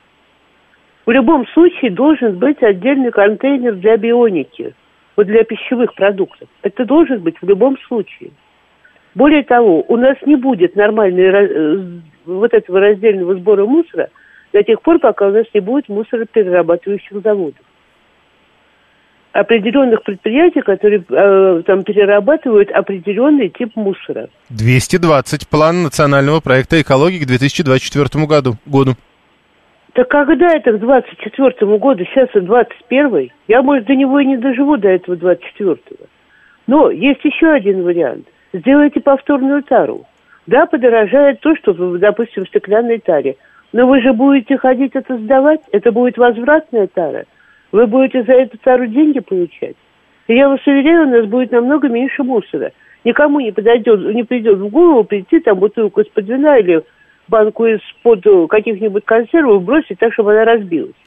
В любом случае должен быть отдельный контейнер для бионики, вот для пищевых продуктов. Это должен быть в любом случае. Более того, у нас не будет нормального вот этого раздельного сбора мусора до тех пор, пока у нас не будет мусороперерабатывающих заводов. Определенных предприятий, которые э, там перерабатывают определенный тип мусора. двести двадцать. План национального проекта экологии к две тысячи двадцать четвёртому году. году. Так когда это к двадцать четвёртому году? Сейчас и двадцать первый. Я, может, до него и не доживу, до этого двадцать четвёртого. Но есть еще один вариант. Сделайте повторную тару. Да, подорожает то, что, допустим, в стеклянной таре. Но вы же будете ходить это сдавать. Это будет возвратная тара. Вы будете за эту тару деньги получать. И я вас уверяю, у нас будет намного меньше мусора. Никому не подойдет, не придет в голову прийти там бутылку из-под вина или банку из-под каких-нибудь консервов бросить так, чтобы она разбилась.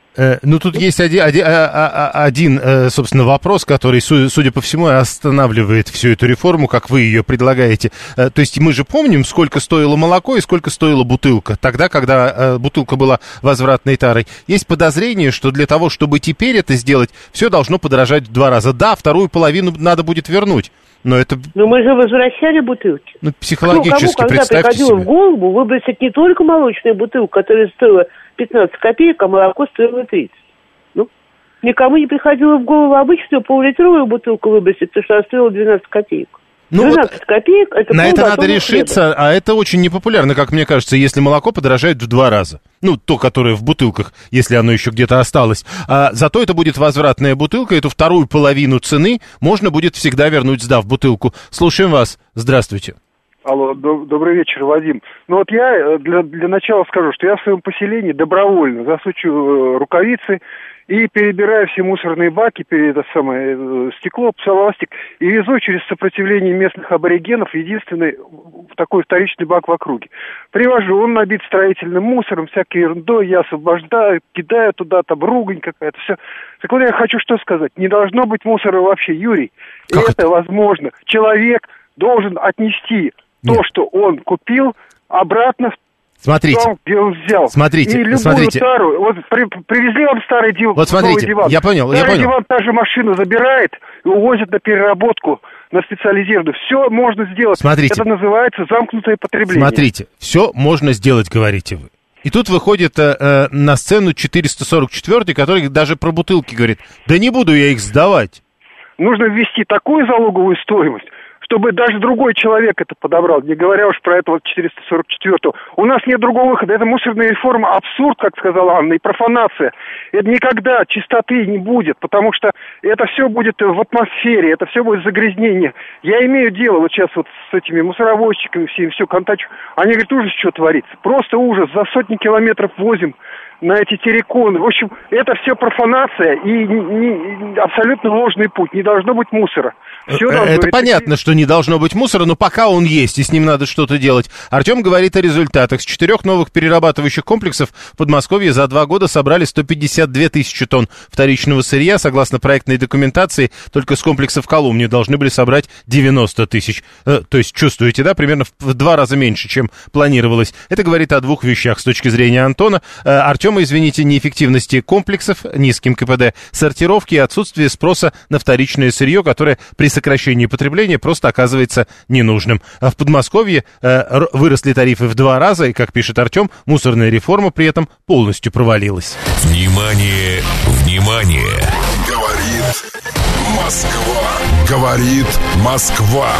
Ну, тут есть один, один, один, собственно, вопрос, который, судя по всему, останавливает всю эту реформу, как вы ее предлагаете. То есть мы же помним, сколько стоило молоко и сколько стоила бутылка, тогда, когда бутылка была возвратной тарой. Есть подозрение, что для того, чтобы теперь это сделать, все должно подорожать в два раза. Да, вторую половину надо будет вернуть. Но это... Но мы же возвращали бутылки. Ну, психологически, ну, кому, когда приходило себе. в голову выбросить не только молочную бутылку, которая стоила пятнадцать копеек, а молоко стоило тридцать. Ну, никому не приходило в голову обычную полулитровую бутылку выбросить, потому что она стоила двенадцать копеек. Ну двенадцать вот копеек, это на это надо хлеба. решиться, а это очень непопулярно, как мне кажется, если молоко подорожает в два раза. Ну, то, которое в бутылках, если оно еще где-то осталось. А зато это будет возвратная бутылка, эту вторую половину цены можно будет всегда вернуть, сдав бутылку. Слушаем вас. Здравствуйте. Алло, до, добрый вечер, Вадим. Ну вот я для, для начала скажу, что я в своем поселении добровольно засучу рукавицы и перебираю все мусорные баки, это самое стекло, пластик, и везу через сопротивление местных аборигенов единственный такой вторичный бак в округе. Привожу, он набит строительным мусором, всякой ерундой, я освобождаю, кидаю туда, там ругань какая-то, все. Так вот я хочу что сказать, не должно быть мусора вообще, Юрий, и это, это возможно. Человек должен отнести Нет. то, что он купил, обратно в Смотрите, том, где он взял. Смотрите, и любую смотрите. тару, вот при, привезли вам старый диван, вот смотрите, диван. Я понял, старый я понял. диван та же машина забирает и увозит на переработку, на специализированную. Все можно сделать. Смотрите. Это называется замкнутое потребление. Смотрите, все можно сделать, говорите вы. И тут выходит э, на сцену четыреста сорок четвёртый, который даже про бутылки говорит, да не буду я их сдавать. Нужно ввести такую залоговую стоимость, чтобы даже другой человек это подобрал, не говоря уж про этого четыреста сорок четвёртого. У нас нет другого выхода. Это мусорная реформа, абсурд, как сказала Анна, и профанация. Это никогда чистоты не будет, потому что это все будет в атмосфере, это все будет загрязнение. Я имею дело вот сейчас вот с этими мусоровозчиками, всеми, все контачу. Они говорят, ужас, что творится. Просто ужас. За сотни километров возим на эти терриконы. В общем, это все профанация и не, не, абсолютно ложный путь. Не должно быть мусора. Все это быть... понятно, что не должно быть мусора, но пока он есть, и с ним надо что-то делать. Артем говорит о результатах. С четырех новых перерабатывающих комплексов в Подмосковье за два года собрали сто пятьдесят две тысячи тонн вторичного сырья. Согласно проектной документации, только с комплексов в Коломне должны были собрать девяносто тысяч. Э, то есть, чувствуете, да, примерно в два раза меньше, чем планировалось. Это говорит о двух вещах с точки зрения Антона. Э, Артема, извините, неэффективности комплексов, низким КПД, сортировки и отсутствие спроса на вторичное сырье, которое при сокращении потребления просто оказывается ненужным. А в Подмосковье э, выросли тарифы в два раза, и, как пишет Артем, мусорная реформа при этом полностью провалилась. Внимание, внимание! Говорит Москва. Говорит Москва.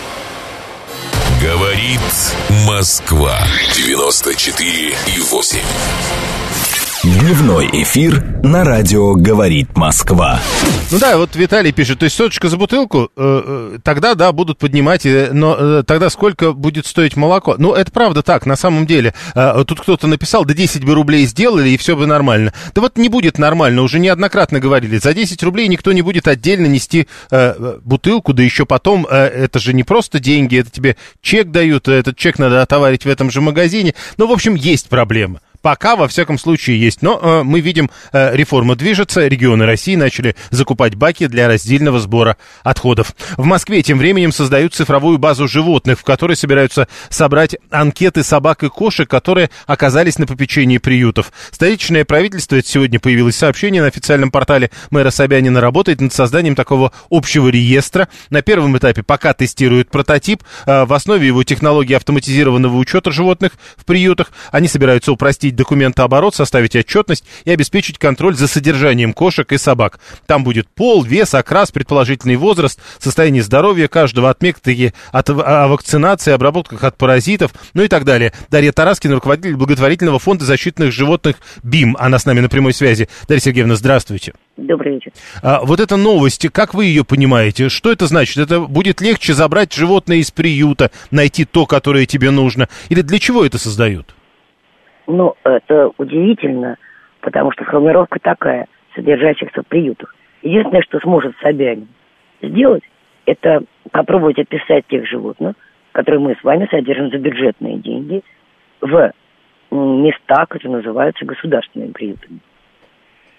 Говорит Москва. девяносто четыре и восемь. Дневной эфир на радио «Говорит Москва». Ну да, вот Виталий пишет, то есть соточка за бутылку, э, э, тогда, да, будут поднимать, э, но э, тогда сколько будет стоить молоко? Ну, это правда так, на самом деле. Э, тут кто-то написал, да десять бы рублей сделали, и все бы нормально. Да вот не будет нормально, уже неоднократно говорили, за десять рублей никто не будет отдельно нести э, бутылку, да еще потом, э, это же не просто деньги, это тебе чек дают, этот чек надо отоварить в этом же магазине. Ну, в общем, есть проблема. Пока, во всяком случае, есть. Но э, мы видим, э, реформа движется, регионы России начали закупать баки для раздельного сбора отходов. В Москве тем временем создают цифровую базу животных, в которой собираются собрать анкеты собак и кошек, которые оказались на попечении приютов. Столичное правительство, это сегодня появилось сообщение на официальном портале мэра Собянина, работает над созданием такого общего реестра. На первом этапе пока тестируют прототип. Э, в основе его технологии автоматизированного учета животных в приютах. Они собираются упростить документооборот, составить отчетность и обеспечить контроль за содержанием кошек и собак. Там будет пол, вес, окрас, предположительный возраст, состояние здоровья каждого, отметки от, о вакцинации, обработках от паразитов, ну и так далее. Дарья Тараскина, руководитель благотворительного фонда защитных животных БИМ. Она с нами на прямой связи. Дарья Сергеевна, здравствуйте. Добрый вечер. А, вот эта новость, как вы ее понимаете? Что это значит? Это будет легче забрать животное из приюта, найти то, которое тебе нужно? Или для чего это создают? Ну, это удивительно, потому что сформулировка такая, содержащихся в приютах. Единственное, что сможет Собянин сделать, это попробовать описать тех животных, которые мы с вами содержим за бюджетные деньги, в места, которые называются государственными приютами.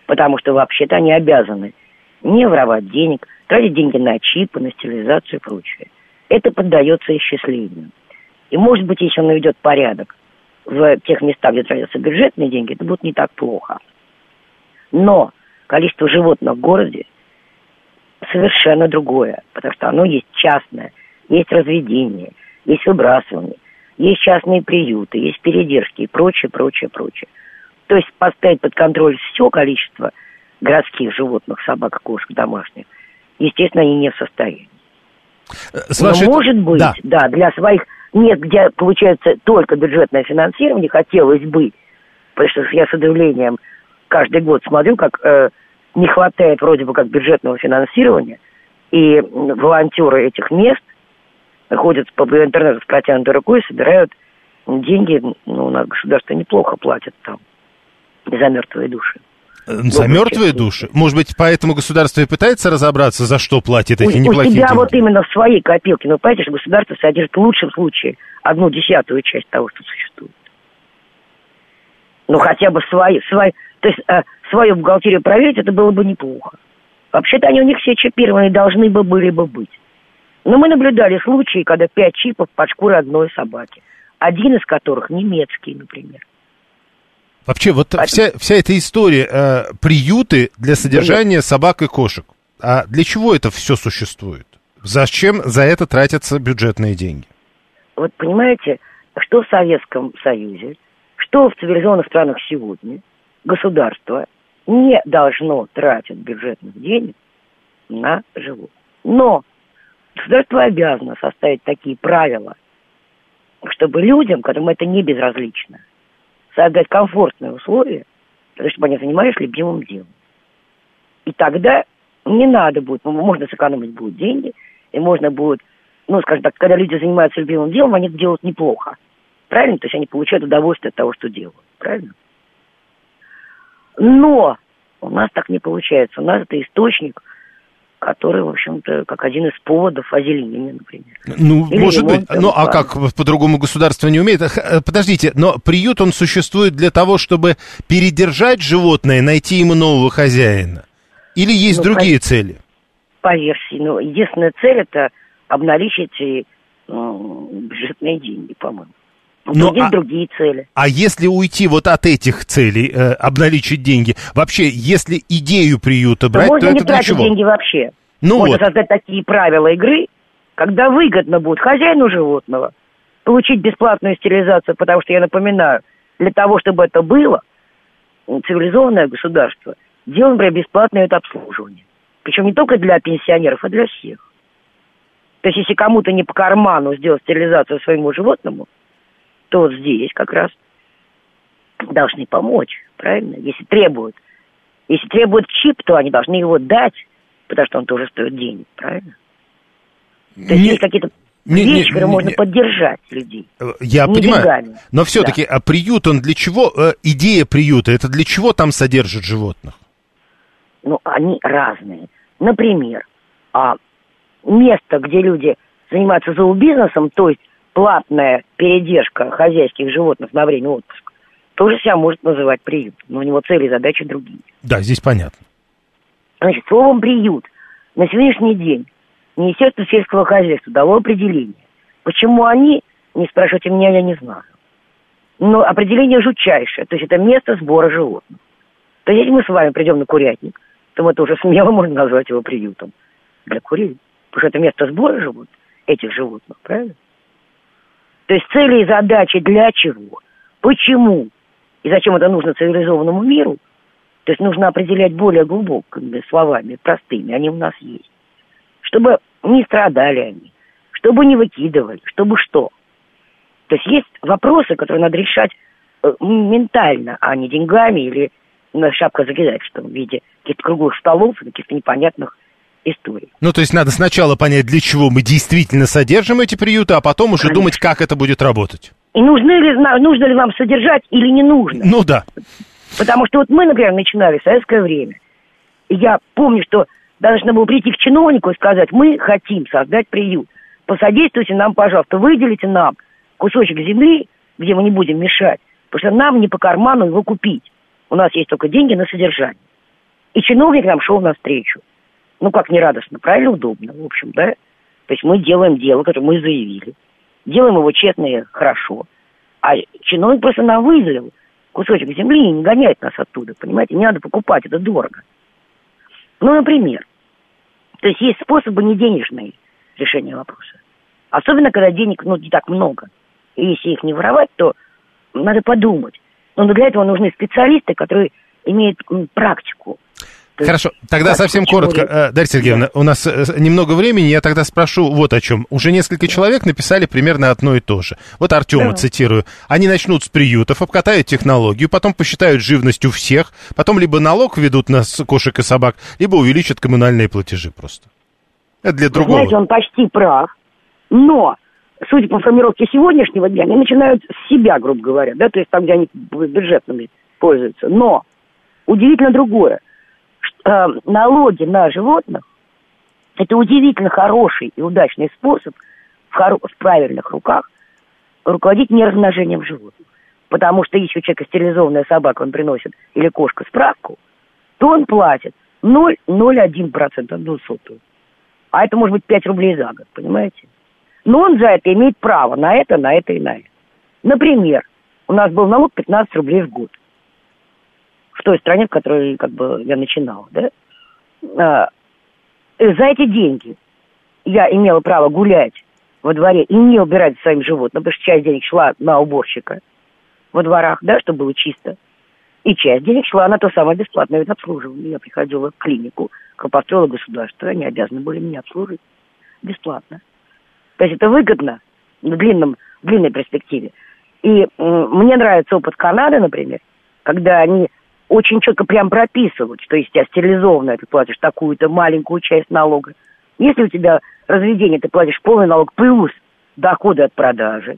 Потому что вообще-то они обязаны не воровать денег, тратить деньги на чипы, на стерилизацию и прочее. Это поддается исчислению. И, может быть, если он наведет порядок в тех местах, где тратятся бюджетные деньги, это будет не так плохо. Но количество животных в городе совершенно другое, потому что оно есть частное, есть разведение, есть выбрасывание, есть частные приюты, есть передержки и прочее, прочее, прочее. То есть поставить под контроль все количество городских животных, собак, кошек, домашних, естественно, они не в состоянии. С вашей... Но, может быть, да. да, для своих мест, где получается только бюджетное финансирование, хотелось бы, потому что я с удивлением каждый год смотрю, как э, не хватает вроде бы как бюджетного финансирования, и волонтеры этих мест ходят по интернету с протянутой рукой, собирают деньги, ну, у нас государство неплохо платит там за мертвые души. За ну, мертвые души? Может быть, поэтому государство и пытается разобраться, за что платит эти у, неплохие у себя деньги? Вот именно в своей копилке. Но понимаете, что государство содержит в лучшем случае одну десятую часть того, что существует. Ну, хотя бы свои, свои, то есть э, свою бухгалтерию проверить, это было бы неплохо. Вообще-то они у них все чипированы, должны бы были бы быть. Но мы наблюдали случаи, когда пять чипов под шкурой одной собаки. Один из которых немецкий, например. Вообще, вот а вся, вся эта история, э, приюты для содержания собак и кошек. А для чего это все существует? Зачем за это тратятся бюджетные деньги? Вот понимаете, что в Советском Союзе, что в цивилизованных странах сегодня, государство не должно тратить бюджетных денег на животных. Но государство обязано составить такие правила, чтобы людям, которым это не безразлично, создать комфортные условия, для того, чтобы они занимались любимым делом. И тогда не надо будет, ну, можно сэкономить будут деньги, и можно будет, ну, скажем так, когда люди занимаются любимым делом, они это делают неплохо. Правильно? То есть они получают удовольствие от того, что делают. Правильно? Но у нас так не получается. У нас это источник, который, в общем-то, как один из поводов озеленения, например. Ну, Или может быть. Ну, а плана. как по-другому государство не умеет? Подождите, но приют, он существует для того, чтобы передержать животное, найти ему нового хозяина? Или есть ну, другие по, цели? По версии. Ну, единственная цель – это обналичить и, ну, бюджетные деньги, по-моему. Но, есть а, другие цели. А если уйти вот от этих целей, э, обналичить деньги, вообще, если идею приюта брать, то, то это не для чего? Деньги вообще. Ну можно вот. создать такие правила игры, когда выгодно будет хозяину животного получить бесплатную стерилизацию, потому что, я напоминаю, для того, чтобы это было, цивилизованное государство делает, например, бесплатное это обслуживание. Причем не только для пенсионеров, а для всех. То есть, если кому-то не по карману сделать стерилизацию своему животному, то вот здесь как раз должны помочь, правильно? Если требуют. Если требуют чип, то они должны его дать, потому что он тоже стоит денег, правильно? То есть не, есть какие-то не, вещи, не, которые не, можно не, поддержать людей. Я не понимаю, деньгами. Но все-таки, да. А приют, он для чего? Э, идея приюта, это для чего там содержат животных? Ну, они разные. Например, а, место, где люди занимаются зообизнесом, то есть платная передержка хозяйских животных на время отпуска, тоже себя может называть приют. Но у него цели и задачи другие. Да, здесь понятно. Значит, словом «приют» на сегодняшний день Министерство сельского хозяйства дало определение. Почему они, не спрашивайте меня, я не знаю. Но определение жутчайшее. То есть это место сбора животных. То есть если мы с вами придем на курятник, то мы тоже смело можно назвать его приютом для курей. Потому что это место сбора животных, этих животных, правильно? То есть цели и задачи для чего? Почему? И зачем это нужно цивилизованному миру? То есть нужно определять более глубокими словами, простыми. Они у нас есть. Чтобы не страдали они, чтобы не выкидывали, чтобы что. То есть есть вопросы, которые надо решать э, ментально, а не деньгами или на шапкозакидательством в виде каких-то круглых столов и каких-то непонятных историй. Ну, то есть надо сначала понять, для чего мы действительно содержим эти приюты, а потом уже Конечно. думать, как это будет работать. И нужны ли, нужно ли нам содержать или не нужно. Ну да. Потому что вот мы, например, начинали в советское время. И я помню, что должно было прийти к чиновнику и сказать: мы хотим создать приют. Посодействуйте нам, пожалуйста, выделите нам кусочек земли, где мы не будем мешать. Потому что нам не по карману его купить. У нас есть только деньги на содержание. И чиновник нам шел навстречу. Ну, как не радостно, правильно, удобно, в общем, да? То есть мы делаем дело, которое мы заявили. Делаем его честно и хорошо. А чиновник просто нам выделил кусочек земли и не гоняет нас оттуда, понимаете? Не надо покупать, это дорого. Ну, например. То есть есть способы не денежные решения вопроса. Особенно, когда денег, ну, не так много. И если их не воровать, то надо подумать. Но для этого нужны специалисты, которые имеют м, практику. Хорошо, тогда совсем коротко, Дарья Сергеевна, да. У нас немного времени, я тогда спрошу вот о чем. Уже несколько человек написали примерно одно и то же. Вот Артема, да. цитирую. Они начнут с приютов, обкатают технологию, потом посчитают живность у всех, потом либо налог введут на кошек и собак, либо увеличат коммунальные платежи просто. Это для другого. Знаете, он почти прав, но, судя по формировке сегодняшнего дня, они начинают с себя, грубо говоря, да, то есть там, где они бюджетными пользуются. Но удивительно другое. Налоги на животных – это удивительно хороший и удачный способ в, хоро- в правильных руках руководить неразмножением животных. Потому что если у человека стерилизованная собака, он приносит, или кошка, справку, то он платит ноль целых ноль один процента, одну сотую. А это может быть пять рублей за год, понимаете? Но он за это имеет право на это, на это и на это. Например, у нас был налог пятнадцать рублей в год. В той стране, в которой как бы я начинала, да, а, за эти деньги я имела право гулять во дворе и не убирать за своим животным, потому что часть денег шла на уборщика во дворах, да, чтобы было чисто, и часть денег шла на то самое бесплатное обслуживание. Я приходила в клинику, как построило государство, они обязаны были меня обслуживать бесплатно. То есть это выгодно в, длинном, в длинной перспективе. И м- мне нравится опыт Канады, например, когда они очень четко прям прописывают, что если у тебя стерилизованное, ты платишь такую-то маленькую часть налога. Если у тебя разведение, ты платишь полный налог плюс доходы от продажи.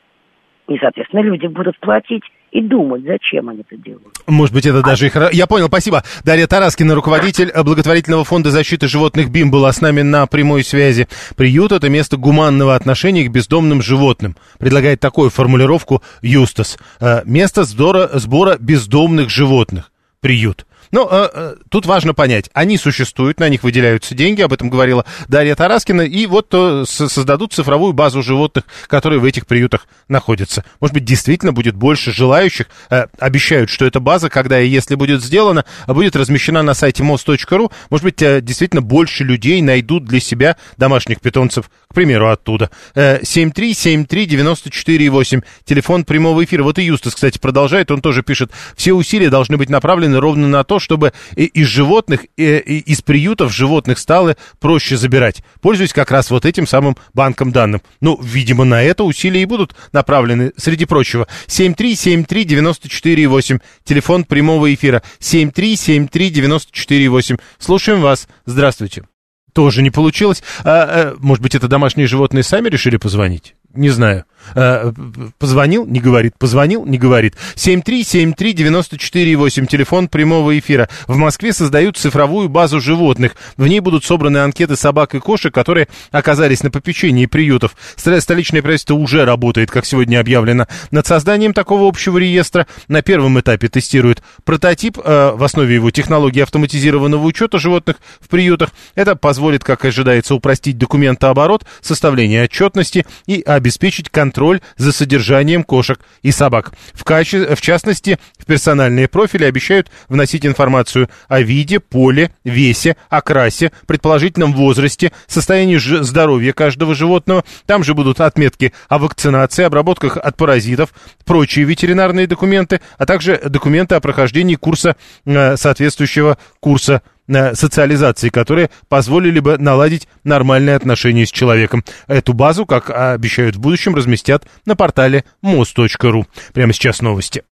И, соответственно, люди будут платить и думать, зачем они это делают. Может быть, это даже и хорошо. Я понял, спасибо. Дарья Тараскина, руководитель благотворительного фонда защиты животных БИМ, была с нами на прямой связи. Приют — это место гуманного отношения к бездомным животным. Предлагает такую формулировку Юстас. Место сбора, сбора бездомных животных. Приют. Но э, э, тут важно понять, они существуют, на них выделяются деньги, об этом говорила Дарья Тараскина, и вот э, создадут цифровую базу животных, которые в этих приютах находятся. Может быть, действительно будет больше желающих, э, обещают, что эта база, когда и если будет сделана, будет размещена на сайте мост точка ру, может быть, э, действительно больше людей найдут для себя домашних питомцев, к примеру, оттуда. Э, семь три семь три девяносто четыре восемь, телефон прямого эфира. Вот и Юстас, кстати, продолжает, он тоже пишет, все усилия должны быть направлены ровно на то, чтобы из животных, из приютов животных стало проще забирать, пользуясь как раз вот этим самым банком данных. Ну, видимо, на это усилия и будут направлены, среди прочего. семь три семь три девяносто четыре восемь, телефон прямого эфира. семь три семь три девяносто четыре восемь. Слушаем вас. Здравствуйте. Тоже не получилось. А, а, может быть, это домашние животные сами решили позвонить? Не знаю. А, позвонил, не говорит. Позвонил, не говорит. семь три семь три девяносто четыре восемь, телефон прямого эфира. В Москве создают цифровую базу животных. В ней будут собраны анкеты собак и кошек, которые оказались на попечении приютов. Столичное правительство уже работает, как сегодня объявлено, над созданием такого общего реестра. На первом этапе тестируют прототип. А, в основе его технологии автоматизированного учета животных в приютах. Это позволит, как ожидается, упростить документооборот, составление отчетности и обеспечить контроль за содержанием кошек и собак. В, каче... в частности, в персональные профили обещают вносить информацию о виде, поле, весе, окрасе, предположительном возрасте, состоянии ж... здоровья каждого животного. Там же будут отметки о вакцинации, обработках от паразитов, прочие ветеринарные документы, а также документы о прохождении курса, э, соответствующего курса социализации, которые позволили бы наладить нормальные отношения с человеком. Эту базу, как обещают в будущем, разместят на портале мост точка ру. Прямо сейчас новости.